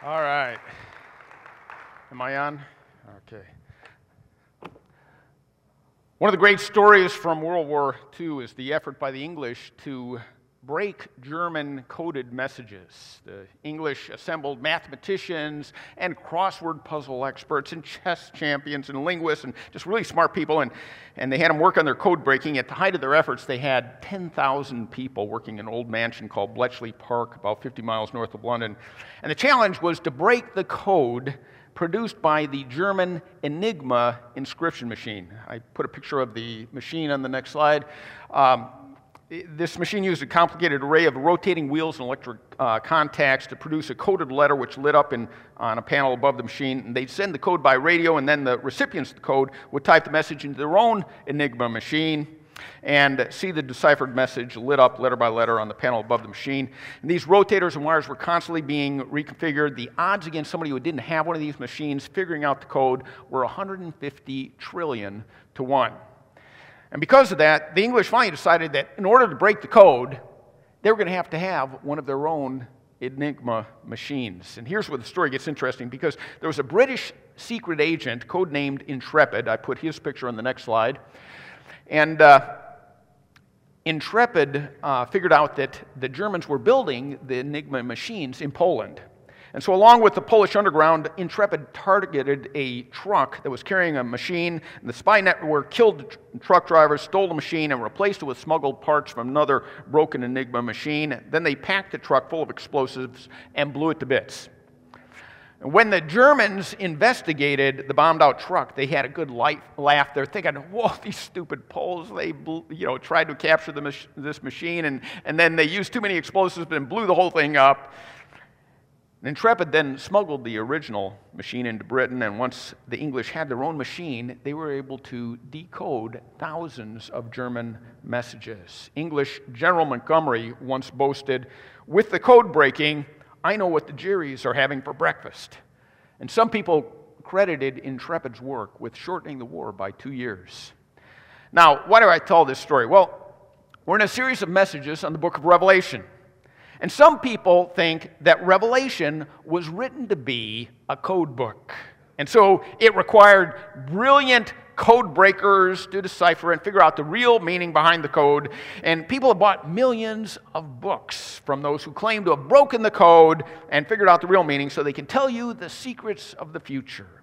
All right. Am I on? Okay. One of the great stories from World War II is the effort by the English to break German coded messages. The English assembled mathematicians and crossword puzzle experts and chess champions and linguists and just really smart people, and they had them work on their code breaking. At the height of their efforts, they had 10,000 people working in an old mansion called Bletchley Park, about 50 miles north of London. And the challenge was to break the code produced by the German Enigma inscription machine. I put a picture of the machine on the next slide. This machine used a complicated array of rotating wheels and electric contacts to produce a coded letter which lit up on a panel above the machine. And they'd send the code by radio, and then the recipients of the code would type the message into their own Enigma machine and see the deciphered message lit up letter by letter on the panel above the machine. And these rotators and wires were constantly being reconfigured. The odds against somebody who didn't have one of these machines figuring out the code were 150 trillion to 1. And because of that, the English finally decided that in order to break the code, they were going to have one of their own Enigma machines. And here's where the story gets interesting, because there was a British secret agent codenamed Intrepid. I put his picture on the next slide. And Intrepid figured out that the Germans were building the Enigma machines in Poland. And so along with the Polish underground, Intrepid targeted a truck that was carrying a machine. And the spy network killed the truck driver, stole the machine, and replaced it with smuggled parts from another broken Enigma machine. Then they packed the truck full of explosives and blew it to bits. And when the Germans investigated the bombed-out truck, they had a good laugh. They're thinking, whoa, these stupid Poles, they tried to capture this machine, and then they used too many explosives and blew the whole thing up. Intrepid then smuggled the original machine into Britain, and once the English had their own machine, they were able to decode thousands of German messages. English General Montgomery once boasted, "With the code breaking, I know what the Jerrys are having for breakfast." And some people credited Intrepid's work with shortening the war by 2 years. Now, why do I tell this story? Well, we're in a series of messages on the book of Revelation. And some people think that Revelation was written to be a code book. And so it required brilliant code breakers to decipher and figure out the real meaning behind the code. And people have bought millions of books from those who claim to have broken the code and figured out the real meaning so they can tell you the secrets of the future.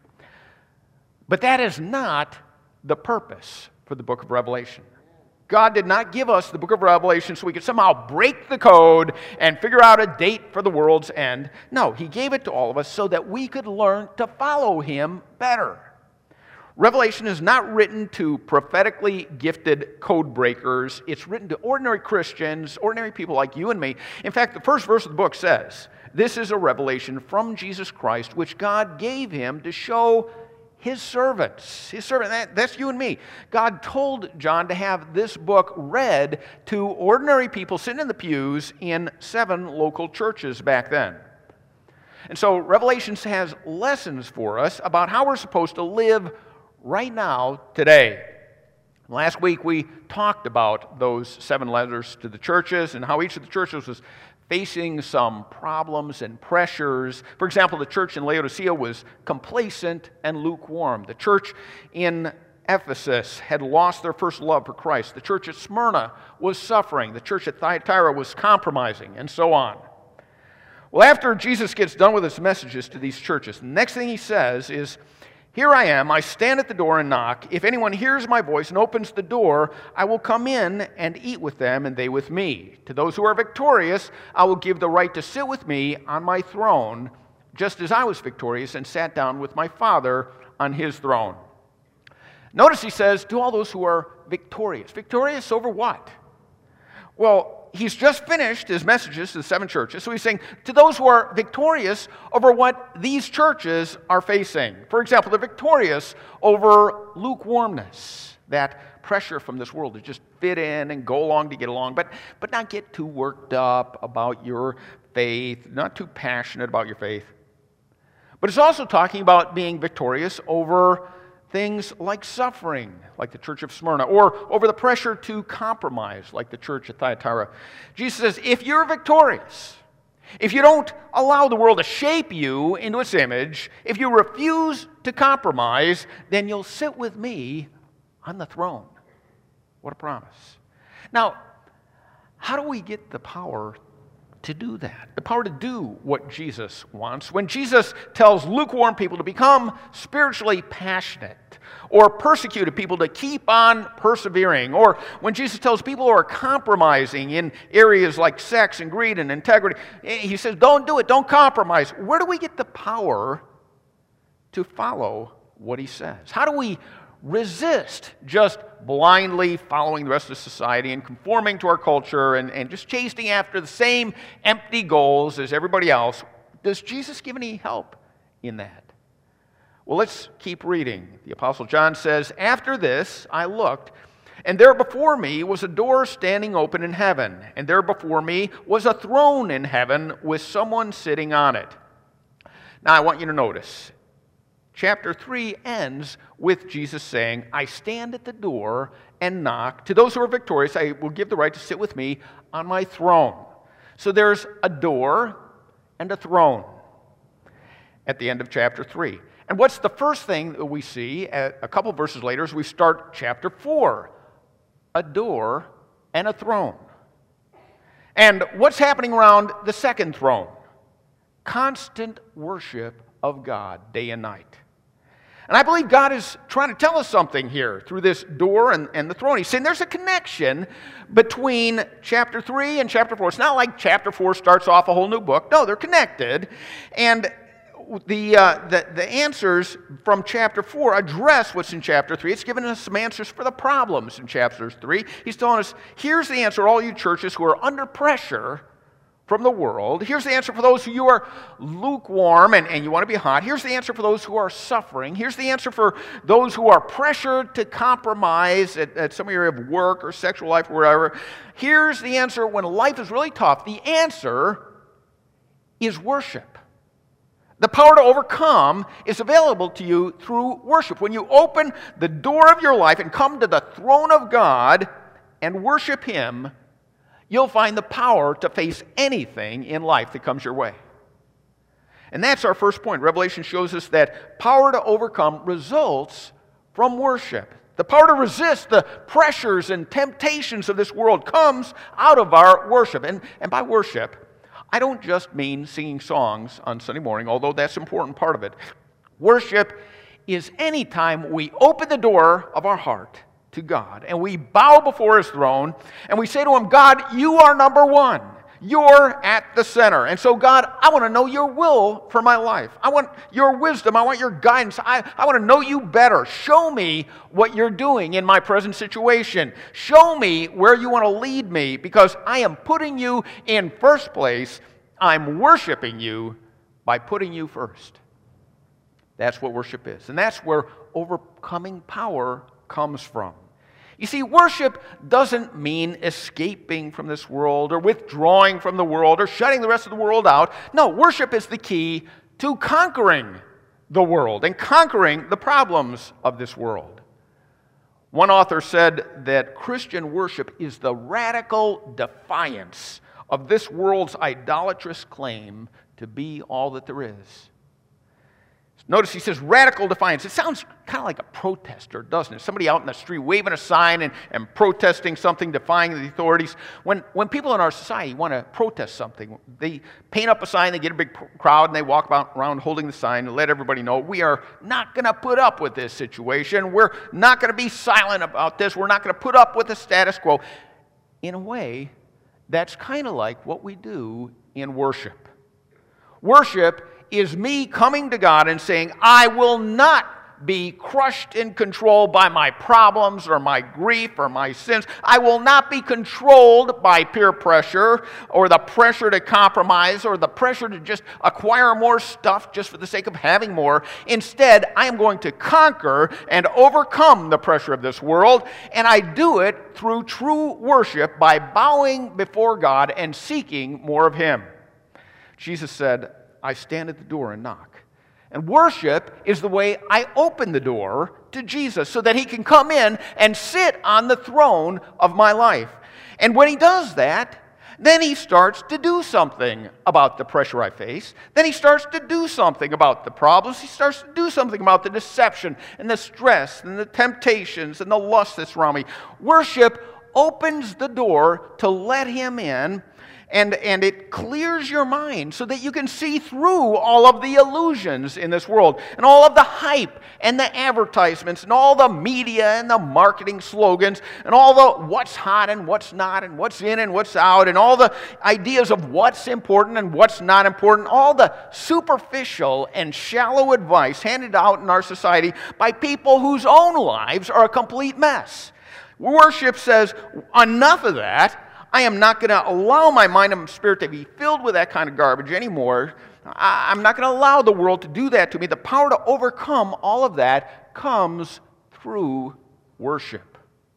But that is not the purpose for the book of Revelation. God did not give us the book of Revelation so we could somehow break the code and figure out a date for the world's end. No, He gave it to all of us so that we could learn to follow Him better. Revelation is not written to prophetically gifted code breakers. It's written to ordinary Christians, ordinary people like you and me. In fact, the first verse of the book says, "This is a revelation from Jesus Christ, which God gave Him to show His servants." His servant, that's you and me. God told John to have this book read to ordinary people sitting in the pews in 7 local churches back then. And so Revelation has lessons for us about how we're supposed to live right now, today. Last week we talked about those 7 letters to the churches and how each of the churches was facing some problems and pressures. For example, the church in Laodicea was complacent and lukewarm. The church in Ephesus had lost their first love for Christ. The church at Smyrna was suffering. The church at Thyatira was compromising, and so on. Well, after Jesus gets done with his messages to these churches, the next thing he says is, "Here I am, I stand at the door and knock. If anyone hears my voice and opens the door, I will come in and eat with them and they with me. To those who are victorious, I will give the right to sit with me on my throne, just as I was victorious and sat down with my Father on His throne." Notice he says, to all those who are victorious. Victorious over what? Well, he's just finished his messages to the 7 churches, so he's saying to those who are victorious over what these churches are facing. For example, they're victorious over lukewarmness, that pressure from this world to just fit in and go along to get along, but not get too worked up about your faith, not too passionate about your faith. But it's also talking about being victorious over things like suffering, like the church of Smyrna, or over the pressure to compromise, like the church at Thyatira. Jesus says, if you're victorious, if you don't allow the world to shape you into its image, if you refuse to compromise, then you'll sit with me on the throne. What a promise. Now, how do we get the power to do that? The power to do what Jesus wants. When Jesus tells lukewarm people to become spiritually passionate, or persecuted people to keep on persevering, or when Jesus tells people who are compromising in areas like sex and greed and integrity, he says, don't do it, don't compromise. Where do we get the power to follow what he says? How do we resist just blindly following the rest of society and conforming to our culture and just chasing after the same empty goals as everybody else? Does Jesus give any help in that? Well, let's keep reading. The Apostle John says, "After this I looked, and there before me was a door standing open in heaven, and there before me was a throne in heaven with someone sitting on it." Now I want you to notice, chapter 3 ends with Jesus saying, "I stand at the door and knock. To those who are victorious, I will give the right to sit with me on my throne." So there's a door and a throne at the end of chapter 3. And what's the first thing that we see a couple verses later as we start chapter 4? A door and a throne. And what's happening around the second throne? Constant worship of God day and night. And I believe God is trying to tell us something here through this door and the throne. He's saying there's a connection between chapter 3 and chapter 4. It's not like chapter 4 starts off a whole new book. No, they're connected. And the answers from chapter 4 address what's in chapter 3. It's given us some answers for the problems in chapter 3. He's telling us, here's the answer, all you churches who are under pressure from the world. Here's the answer for those who you are lukewarm and you want to be hot. Here's the answer for those who are suffering. Here's the answer for those who are pressured to compromise at some area of work or sexual life or whatever. Here's the answer when life is really tough. The answer is worship. The power to overcome is available to you through worship. When you open the door of your life and come to the throne of God and worship Him, you'll find the power to face anything in life that comes your way. And that's our first point. Revelation shows us that power to overcome results from worship. The power to resist the pressures and temptations of this world comes out of our worship. And by worship, I don't just mean singing songs on Sunday morning, although that's an important part of it. Worship is any time we open the door of our heart to God and we bow before His throne and we say to Him, God, you are number one. You're at the center. And so, God, I want to know your will for my life. I want your wisdom. I want your guidance. I want to know you better. Show me what you're doing in my present situation. Show me where you want to lead me, because I am putting you in first place. I'm worshiping you by putting you first. That's what worship is. And that's where overcoming power comes from. You see, worship doesn't mean escaping from this world or withdrawing from the world or shutting the rest of the world out. No, worship is the key to conquering the world and conquering the problems of this world. One author said that Christian worship is the radical defiance of this world's idolatrous claim to be all that there is. Notice he says radical defiance. It sounds kind of like a protester, doesn't it? Somebody out in the street waving a sign and protesting something, defying the authorities. When people in our society want to protest something, they paint up a sign, they get a big crowd, and they walk around holding the sign and let everybody know, we are not going to put up with this situation. We're not going to be silent about this. We're not going to put up with the status quo. In a way, that's kind of like what we do in worship. Worship is me coming to God and saying, I will not be crushed in control by my problems or my grief or my sins. I will not be controlled by peer pressure or the pressure to compromise or the pressure to just acquire more stuff just for the sake of having more. Instead, I am going to conquer and overcome the pressure of this world, and I do it through true worship by bowing before God and seeking more of Him. Jesus said, I stand at the door and knock. And worship is the way I open the door to Jesus so that He can come in and sit on the throne of my life. And when He does that, Then he starts to do something about the pressure I face. Then he starts to do something about the problems. He starts to do something about the deception and the stress and the temptations and the lust that's around me. Worship opens the door to let him in, and it clears your mind so that you can see through all of the illusions in this world and all of the hype and the advertisements and all the media and the marketing slogans and all the what's hot and what's not and what's in and what's out and all the ideas of what's important and what's not important, all the superficial and shallow advice handed out in our society by people whose own lives are a complete mess. Worship says, enough of that. I am not going to allow my mind and spirit to be filled with that kind of garbage anymore. I'm not going to allow the world to do that to me. The power to overcome all of that comes through worship.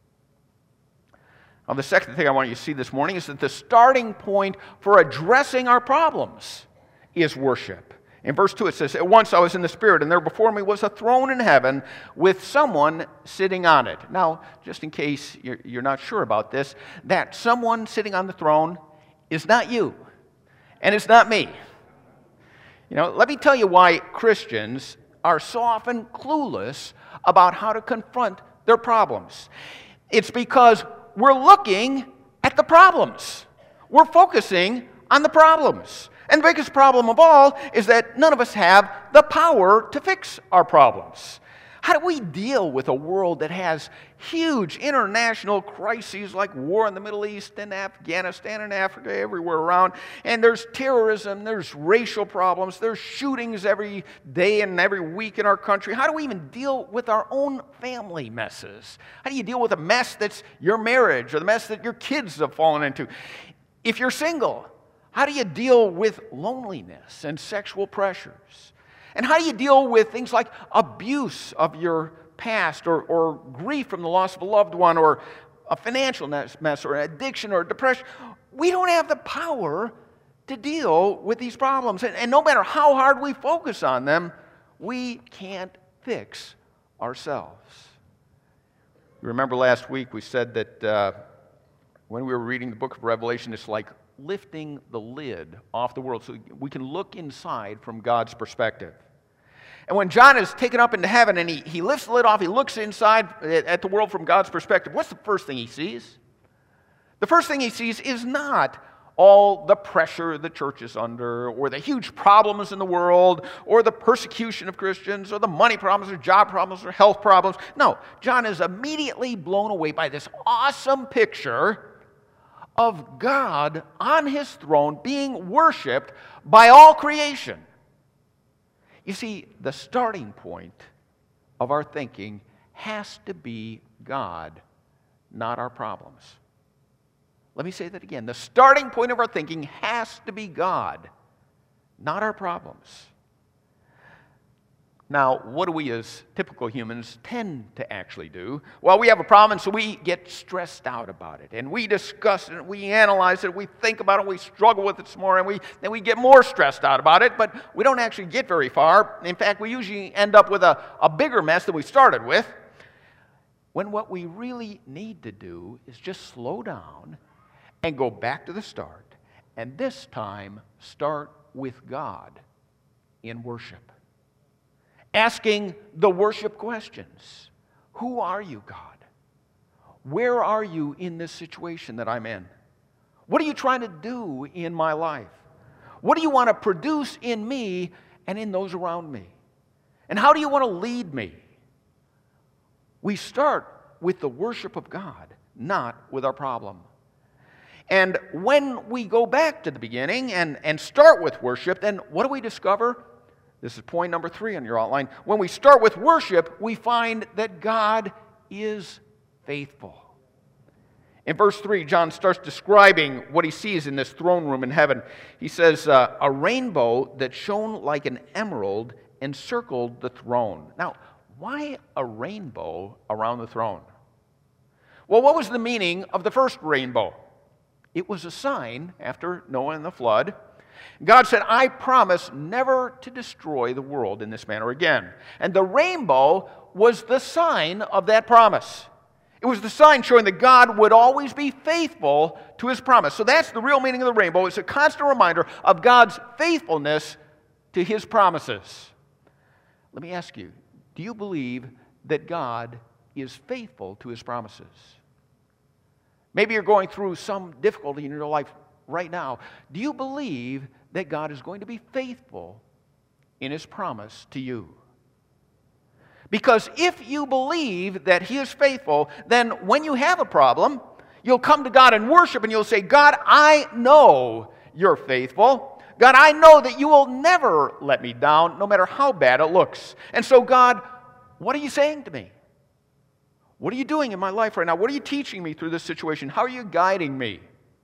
Now, the second thing I want you to see this morning is that the starting point for addressing our problems is worship. In verse 2 it says, "At once I was in the Spirit, and there before me was a throne in heaven with someone sitting on it." Now, just in case you're not sure about this, that someone sitting on the throne is not you, and it's not me. You know, let me tell you why Christians are so often clueless about how to confront their problems. It's because we're looking at the problems. We're focusing on the problems. And the biggest problem of all is that none of us have the power to fix our problems. How do we deal with a world that has huge international crises like war in the Middle East and Afghanistan and Africa, everywhere around, and there's terrorism, there's racial problems, there's shootings every day and every week in our country? How do we even deal with our own family messes? How do you deal with a mess that's your marriage or the mess that your kids have fallen into? If you're single, how do you deal with loneliness and sexual pressures? And how do you deal with things like abuse of your past or grief from the loss of a loved one or a financial mess or addiction or depression? We don't have the power to deal with these problems. And no matter how hard we focus on them, we can't fix ourselves. You remember last week we said that when we were reading the book of Revelation, it's like lifting the lid off the world so we can look inside from God's perspective. And when John is taken up into heaven and he lifts the lid off, he looks inside at the world from God's perspective, what's the first thing he sees? The first thing he sees is not all the pressure the church is under, or the huge problems in the world, or the persecution of Christians, or the money problems, or job problems, or health problems. No, John is immediately blown away by this awesome picture of God on his throne being worshiped by all creation. You see, the starting point of our thinking has to be God, not our problems. Let me say that again. The starting point of our thinking has to be God, not our problems. Now, what do we as typical humans tend to actually do? Well, we have a problem, and so we get stressed out about it. And we discuss it, we analyze it, we think about it, we struggle with it some more, and then we get more stressed out about it, but we don't actually get very far. In fact, we usually end up with a bigger mess than we started with, when what we really need to do is just slow down and go back to the start, and this time start with God in worship. Asking the worship questions. Who are you, God? Where are you in this situation that I'm in? What are you trying to do in my life? What do you want to produce in me and in those around me? And how do you want to lead me? We start with the worship of God, not with our problem. And when we go back to the beginning and start with worship, then what do we discover? This is point number 3 on your outline. When we start with worship, we find that God is faithful. In verse 3, John starts describing what he sees in this throne room in heaven. He says, a rainbow that shone like an emerald encircled the throne. Now, why a rainbow around the throne? Well, what was the meaning of the first rainbow? It was a sign after Noah and the flood. God said, I promise never to destroy the world in this manner again. And the rainbow was the sign of that promise. It was the sign showing that God would always be faithful to his promise. So that's the real meaning of the rainbow. It's a constant reminder of God's faithfulness to his promises. Let me ask you, do you believe that God is faithful to his promises? Maybe you're going through some difficulty in your life right now. Do you believe that God is going to be faithful in his promise to you? Because if you believe that he is faithful, then when you have a problem, you'll come to God and worship and you'll say, God, I know you're faithful. God, I know that you will never let me down, no matter how bad it looks. And so, God, what are you saying to me? What are you doing in my life right now? What are you teaching me through this situation? How are you guiding me?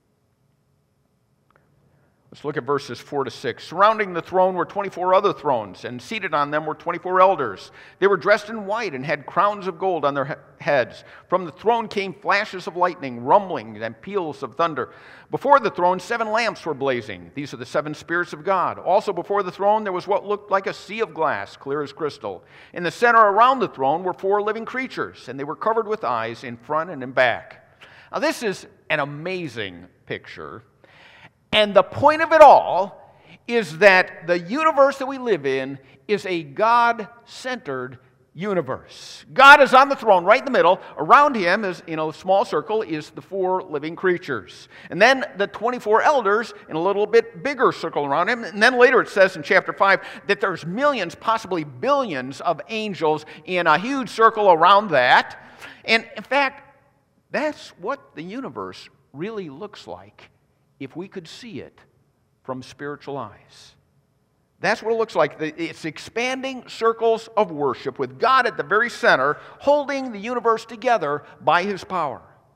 Let's look at verses 4 to 6. Surrounding the throne were 24 other thrones, and seated on them were 24 elders. They were dressed in white and had crowns of gold on their heads. From the throne came flashes of lightning, rumblings, and peals of thunder. Before the throne, 7 lamps were blazing. These are the 7 spirits of God. Also before the throne, there was what looked like a sea of glass, clear as crystal. In the center around the throne were 4 living creatures, and they were covered with eyes in front and in back. Now, this is an amazing picture. And the point of it all is that the universe that we live in is a God-centered universe. God is on the throne right in the middle. Around him is, in a small circle, is the 4 living creatures. And then the 24 elders in a little bit bigger circle around him. And then later it says in chapter 5 that there's millions, possibly billions of angels in a huge circle around that. And in fact, that's what the universe really looks like if we could see it from spiritual eyes. That's what it looks like. It's expanding circles of worship with God at the very center, holding the universe together by his power.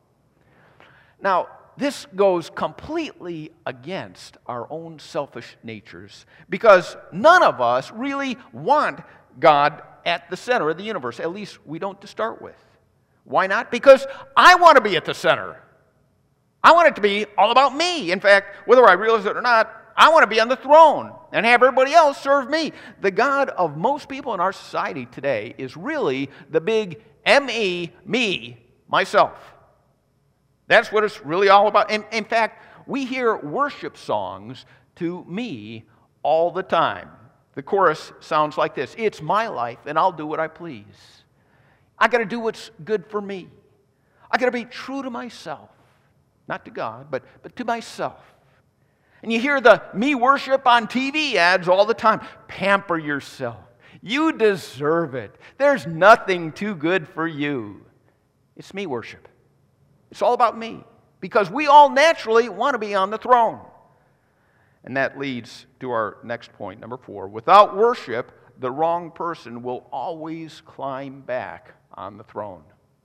Now, this goes completely against our own selfish natures, because none of us really want God at the center of the universe. At least we don't to start with. Why not? Because I want to be at the center. I want it to be all about me. In fact, whether I realize it or not, I want to be on the throne and have everybody else serve me. The God of most people in our society today is really the big M-E, me, myself. That's what it's really all about. In fact, we hear worship songs to me all the time. The chorus sounds like this: it's my life and I'll do what I please. I got to do what's good for me. I got to be true to myself. Not to God, but to myself. And you hear the me worship on TV ads all the time. Pamper yourself. You deserve it. There's nothing too good for you. It's me worship. It's all about me. Because we all naturally want to be on the throne. And that leads to our next point, number 4. Without worship, the wrong person will always climb back on the throne.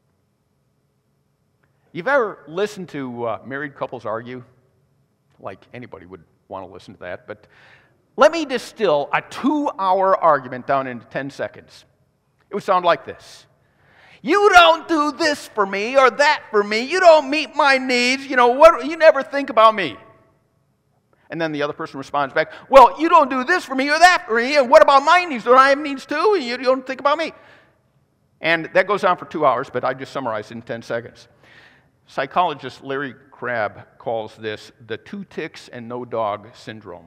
You've ever listened to married couples argue? Like anybody would want to listen to that. But let me distill a 2-hour argument down into 10 seconds. It would sound like this. You don't do this for me or that for me. You don't meet my needs. You never think about me. And then the other person responds back, well, you don't do this for me or that for me. And what about my needs? Don't I have needs too? And you don't think about me. And that goes on for 2 hours, but I just summarized it in 10 seconds. Psychologist Larry Crabb calls this the 2 ticks and no dog syndrome.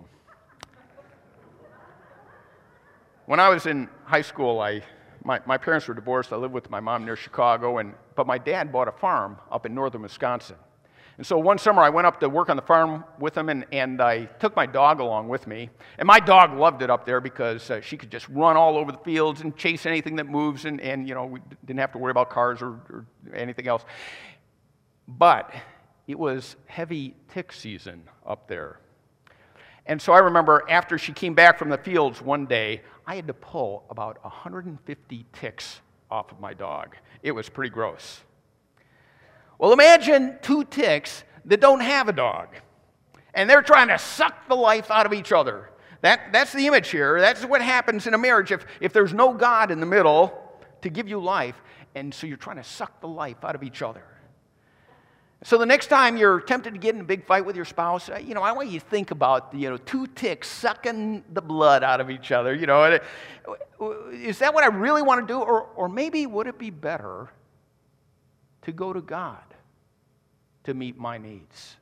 When I was in high school, my parents were divorced. I lived with my mom near Chicago, but my dad bought a farm up in northern Wisconsin. And so one summer I went up to work on the farm with him, and I took my dog along with me. And my dog loved it up there because she could just run all over the fields and chase anything that moves, and we didn't have to worry about cars or anything else. But it was heavy tick season up there. And so I remember after she came back from the fields one day, I had to pull about 150 ticks off of my dog. It was pretty gross. Well, imagine 2 ticks that don't have a dog, and they're trying to suck the life out of each other. That's the image here. That's what happens in a marriage if there's no God in the middle to give you life, and so you're trying to suck the life out of each other. So the next time you're tempted to get in a big fight with your spouse, I want you to think about 2 ticks sucking the blood out of each other. Is that what I really want to do? Or maybe would it be better to go to God to meet my needs.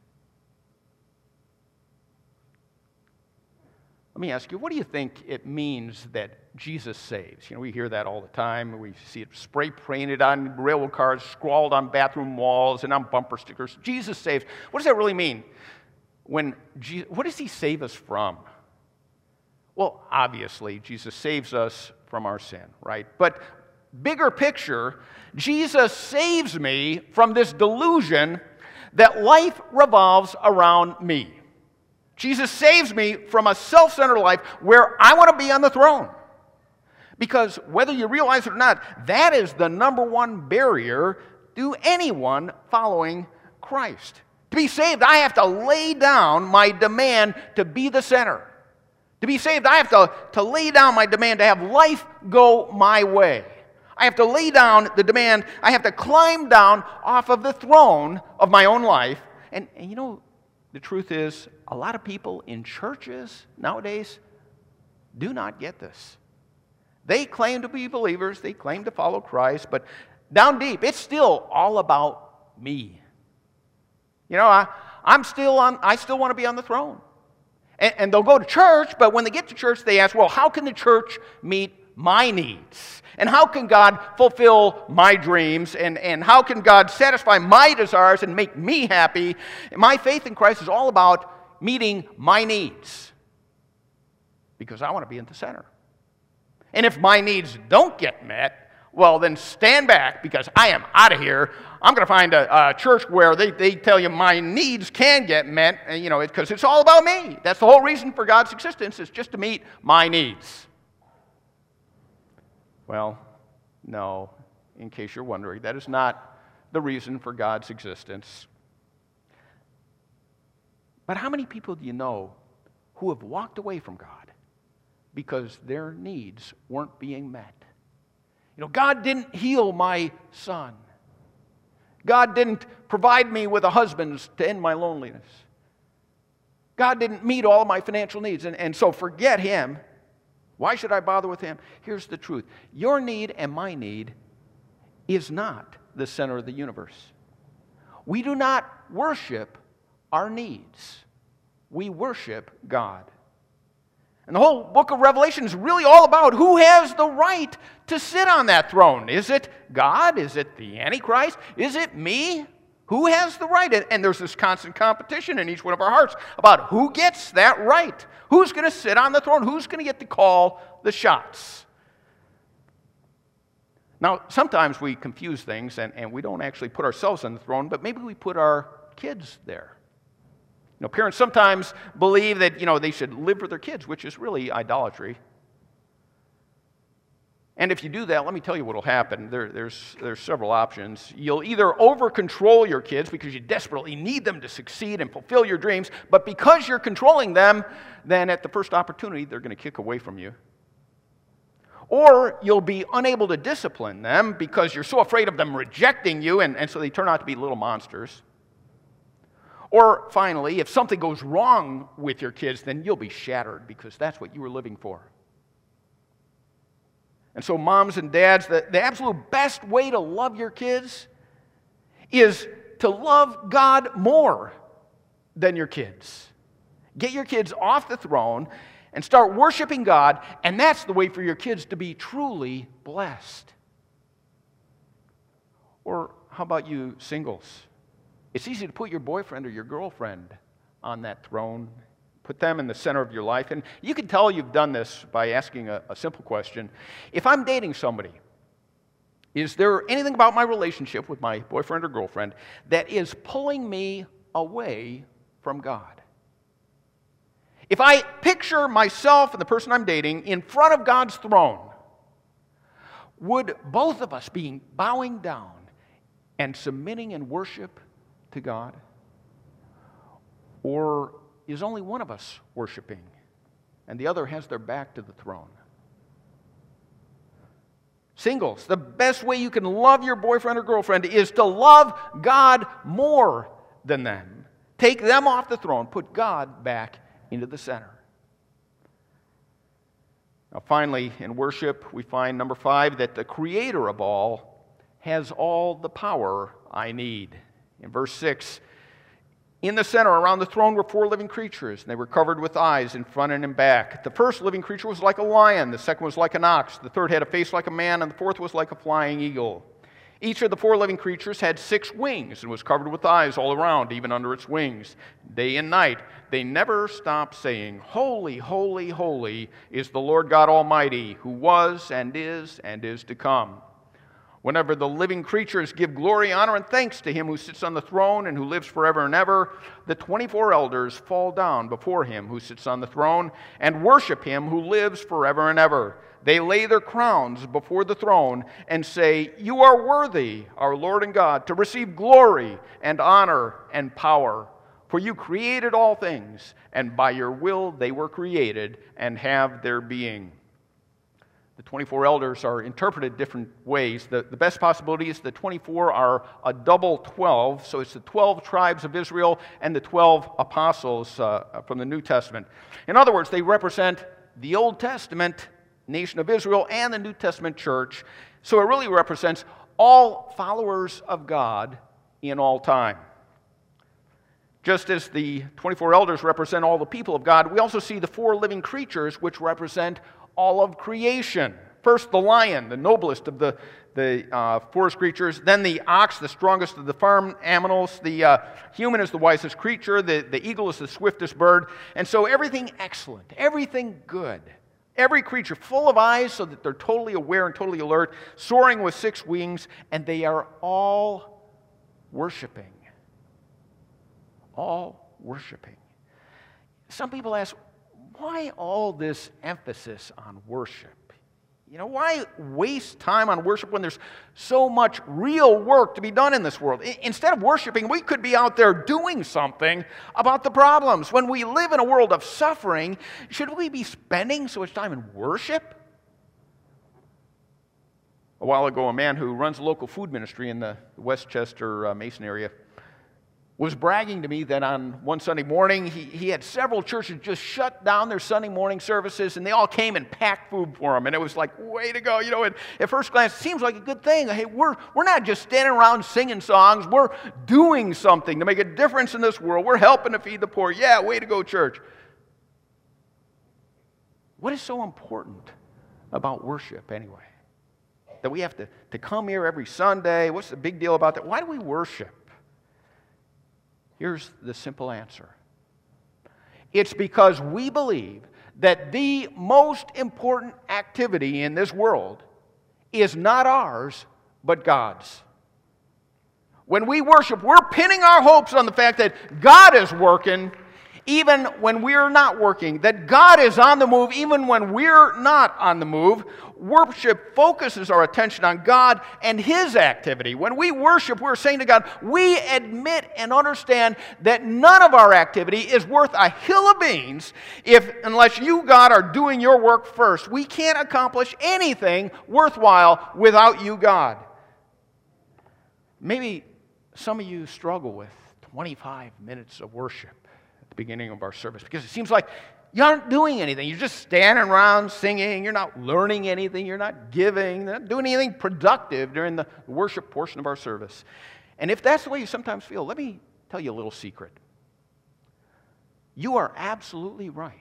Let me ask you, what do you think it means that Jesus saves? You know, we hear that all the time. We see it spray painted on railroad cars, scrawled on bathroom walls, and on bumper stickers. Jesus saves. What does that really mean? What does he save us from? Well, obviously, Jesus saves us from our sin, right? But bigger picture, Jesus saves me from this delusion that life revolves around me. Jesus saves me from a self-centered life where I want to be on the throne. Because whether you realize it or not, that is the number one barrier to anyone following Christ. To be saved, I have to lay down my demand to be the center. To be saved, I have to lay down my demand to have life go my way. I have to lay down the demand, I have to climb down off of the throne of my own life. And you know, the truth is, a lot of people in churches nowadays do not get this. They claim to be believers, they claim to follow Christ, but down deep, it's still all about me. You know, I still want to be on the throne. And they'll go to church, but when they get to church, they ask, well, how can the church meet my needs? And how can God fulfill my dreams? And how can God satisfy my desires and make me happy? And my faith in Christ is all about meeting my needs. Because I want to be in the center. And if my needs don't get met, well, then stand back because I am out of here. I'm going to find a church where they tell you my needs can get met, and, you know, because it's all about me. That's the whole reason for God's existence, is just to meet my needs. Well, no, in case you're wondering, that is not the reason for God's existence. But how many people do you know who have walked away from God because their needs weren't being met? You know, God didn't heal my son. God didn't provide me with a husband to end my loneliness. God didn't meet all of my financial needs, and so forget him. Why should I bother with him? Here's the truth. Your need and my need is not the center of the universe. We do not worship our needs. We worship God. And the whole book of Revelation is really all about who has the right to sit on that throne. Is it God? Is it the Antichrist? Is it me? Who has the right? And there's this constant competition in each one of our hearts about who gets that right. Who's going to sit on the throne? Who's going to get to call the shots? Now, sometimes we confuse things and we don't actually put ourselves on the throne, but maybe we put our kids there. You know, parents sometimes believe that, you know, they should live for their kids, which is really idolatry. And if you do that, let me tell you what will happen. There's several options. You'll either over-control your kids because you desperately need them to succeed and fulfill your dreams, but because you're controlling them, then at the first opportunity, they're going to kick away from you. Or you'll be unable to discipline them because you're so afraid of them rejecting you, and so they turn out to be little monsters. Or finally, if something goes wrong with your kids, then you'll be shattered because that's what you were living for. And so moms and dads, the absolute best way to love your kids is to love God more than your kids. Get your kids off the throne and start worshiping God, and that's the way for your kids to be truly blessed. Or how about you singles? It's easy to put your boyfriend or your girlfriend on that throne, put them in the center of your life. And you can tell you've done this by asking a simple question. If I'm dating somebody, is there anything about my relationship with my boyfriend or girlfriend that is pulling me away from God? If I picture myself and the person I'm dating in front of God's throne, would both of us be bowing down and submitting in worship to God? Or is only one of us worshiping and the other has their back to the throne? Singles, the best way you can love your boyfriend or girlfriend is to love God more than them. Take them off the throne, put God back into the center. Now finally, in worship, we find number 5, that the Creator of all has all the power I need. In verse 6, in the center around the throne were 4 living creatures, and they were covered with eyes in front and in back. The first living creature was like a lion, the second was like an ox, the third had a face like a man, and the fourth was like a flying eagle. Each of the 4 living creatures had 6 wings and was covered with eyes all around, even under its wings. Day and night, they never stopped saying, "Holy, holy, holy is the Lord God Almighty, who was and is to come." Whenever the living creatures give glory, honor, and thanks to him who sits on the throne and who lives forever and ever, the 24 elders fall down before him who sits on the throne and worship him who lives forever and ever. They lay their crowns before the throne and say, "You are worthy, our Lord and God, to receive glory and honor and power. For you created all things, and by your will they were created and have their being." The 24 elders are interpreted different ways. The best possibility is the 24 are a double 12, so it's the 12 tribes of Israel and the 12 apostles from the New Testament. In other words, they represent the Old Testament nation of Israel and the New Testament church, so it really represents all followers of God in all time. Just as the 24 elders represent all the people of God, we also see the 4 living creatures which represent all of creation. First, the lion, the noblest of the forest creatures. Then the ox, the strongest of the farm animals. The human is the wisest creature. The eagle is the swiftest bird. And so everything excellent, everything good. Every creature full of eyes so that they're totally aware and totally alert, soaring with 6 wings, and they are all worshiping. All worshiping. Some people ask, why all this emphasis on worship? You know, why waste time on worship when there's so much real work to be done in this world? Instead of worshiping, we could be out there doing something about the problems. When we live in a world of suffering, should we be spending so much time in worship? A while ago, a man who runs a local food ministry in the Westchester, Mason area was bragging to me that on one Sunday morning, he had several churches just shut down their Sunday morning services, and they all came and packed food for him. And it was like, way to go. You know, at first glance, it seems like a good thing. Hey, we're not just standing around singing songs. We're doing something to make a difference in this world. We're helping to feed the poor. Yeah, way to go, church. What is so important about worship, anyway? That we have to come here every Sunday? What's the big deal about that? Why do we worship? Here's the simple answer. It's because we believe that the most important activity in this world is not ours, but God's. When we worship, we're pinning our hopes on the fact that God is working even when we're not working, that God is on the move even when we're not on the move. Worship focuses our attention on God and His activity. When we worship, we're saying to God, we admit and understand that none of our activity is worth a hill of beans unless you, God, are doing your work first. We can't accomplish anything worthwhile without you, God. Maybe some of you struggle with 25 minutes of worship at the beginning of our service because it seems like you aren't doing anything. You're just standing around singing. You're not learning anything. You're not giving. You're not doing anything productive during the worship portion of our service. And if that's the way you sometimes feel, let me tell you a little secret. You are absolutely right.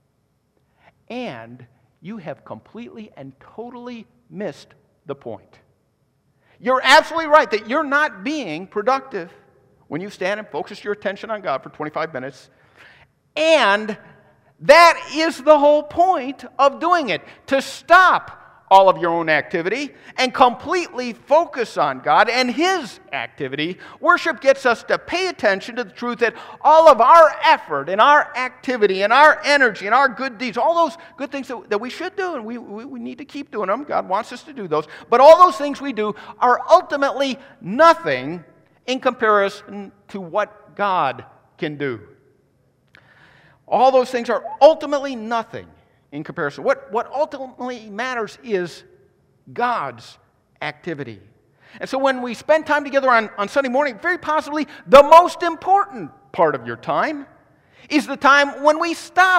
And you have completely and totally missed the point. You're absolutely right that you're not being productive when you stand and focus your attention on God for 25 minutes. And that is the whole point of doing it, to stop all of your own activity and completely focus on God and His activity. Worship gets us to pay attention to the truth that all of our effort and our activity and our energy and our good deeds, all those good things that we should do, and we need to keep doing them. God wants us to do those. But all those things we do are ultimately nothing in comparison to what God can do. All those things are ultimately nothing in comparison. What ultimately matters is God's activity. And so when we spend time together on Sunday morning, very possibly the most important part of your time is the time when we stop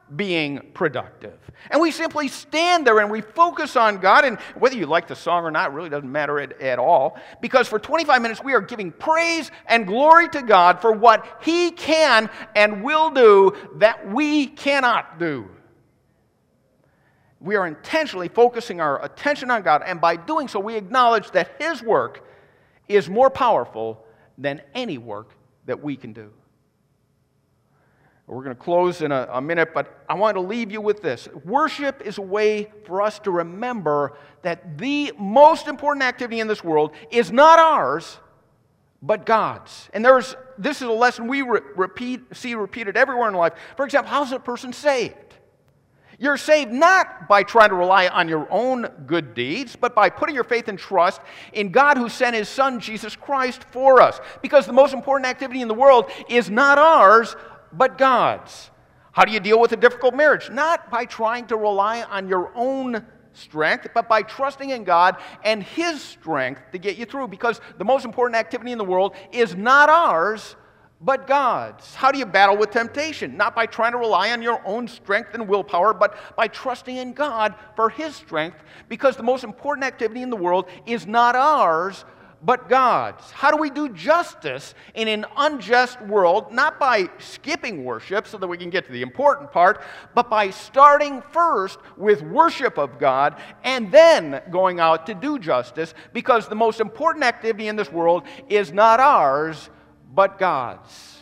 being productive. And we simply stand there and we focus on God, and whether you like the song or not really doesn't matter at all, because for 25 minutes we are giving praise and glory to God for what He can and will do that we cannot do. We are intentionally focusing our attention on God, and by doing so we acknowledge that His work is more powerful than any work that we can do. We're going to close in a minute, but I want to leave you with this. Worship is a way for us to remember that the most important activity in this world is not ours, but God's. And this is a lesson we see repeated everywhere in life. For example, how's a person saved? You're saved not by trying to rely on your own good deeds, but by putting your faith and trust in God who sent His Son, Jesus Christ, for us. Because the most important activity in the world is not ours, but God's. How do you deal with a difficult marriage? Not by trying to rely on your own strength, but by trusting in God and His strength to get you through. Because the most important activity in the world is not ours, but God's. How do you battle with temptation? Not by trying to rely on your own strength and willpower, but by trusting in God for His strength, because the most important activity in the world is not ours, but God's. How do we do justice in an unjust world? Not by skipping worship so that we can get to the important part, but by starting first with worship of God and then going out to do justice, because the most important activity in this world is not ours, but God's.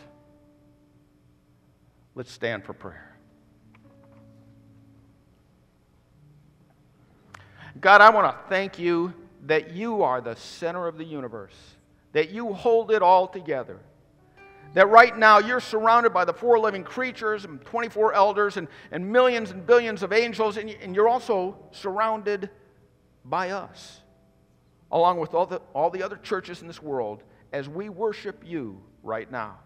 Let's stand for prayer. God, I want to thank You that You are the center of the universe, that You hold it all together, that right now You're surrounded by the 4 living creatures and 24 elders and millions and billions of angels, and You're also surrounded by us, along with all the other churches in this world, as we worship You right now.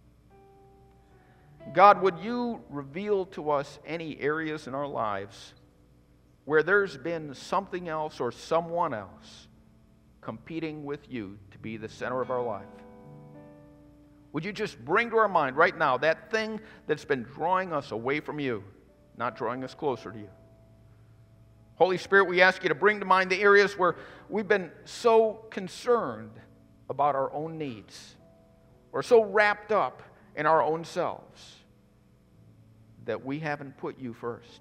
God, would You reveal to us any areas in our lives where there's been something else or someone else competing with You to be the center of our life? Would You just bring to our mind right now that thing that's been drawing us away from You, not drawing us closer to You? Holy Spirit, we ask You to bring to mind the areas where we've been so concerned about our own needs, or so wrapped up in our own selves, that we haven't put You first.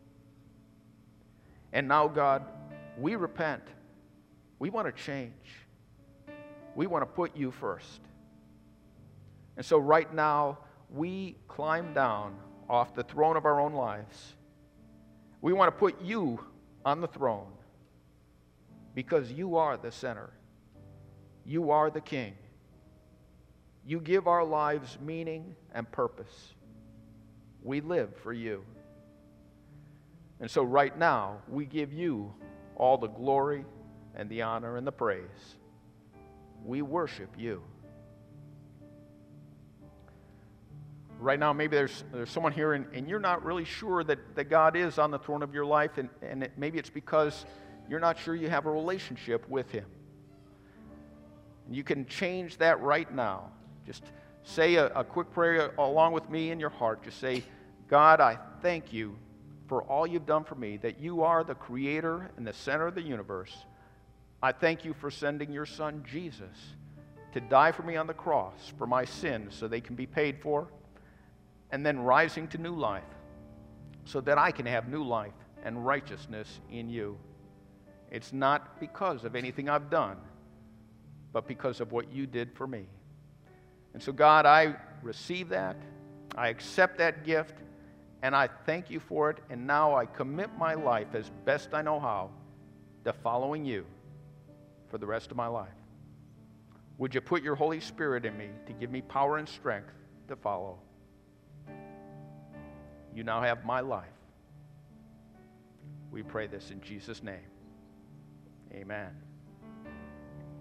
And now, God, we repent. We want to change. We want to put You first. And so right now, we climb down off the throne of our own lives. We want to put You on the throne, because You are the center. You are the King. You give our lives meaning and purpose. We live for You. And so right now, we give You all the glory and the honor and the praise. We worship You. Right now, maybe there's someone here and you're not really sure that God is on the throne of your life, and maybe it's because you're not sure you have a relationship with Him. And you can change that right now. Just say a quick prayer along with me in your heart. Just say, God, I thank You for all You've done for me, that You are the creator and the center of the universe. I thank You for sending Your Son, Jesus, to die for me on the cross for my sins so they can be paid for, and then rising to new life so that I can have new life and righteousness in You. It's not because of anything I've done, but because of what You did for me. And so, God, I receive that. I accept that gift, and I thank You for it. And now I commit my life as best I know how to following You for the rest of my life. Would You put Your Holy Spirit in me to give me power and strength to follow? You now have my life. We pray this in Jesus' name. Amen.